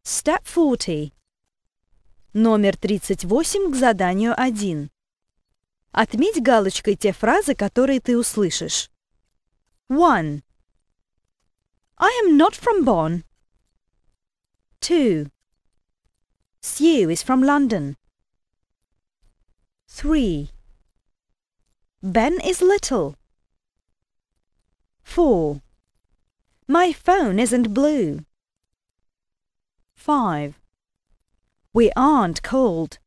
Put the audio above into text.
Step 40. Номер 38 к заданию 1. Отметь галочкой те фразы, которые ты услышишь. 1. I am not from Bonn. 2. Sue is from London. 3. Ben is little. 4. My phone isn't blue. 5. We aren't cold.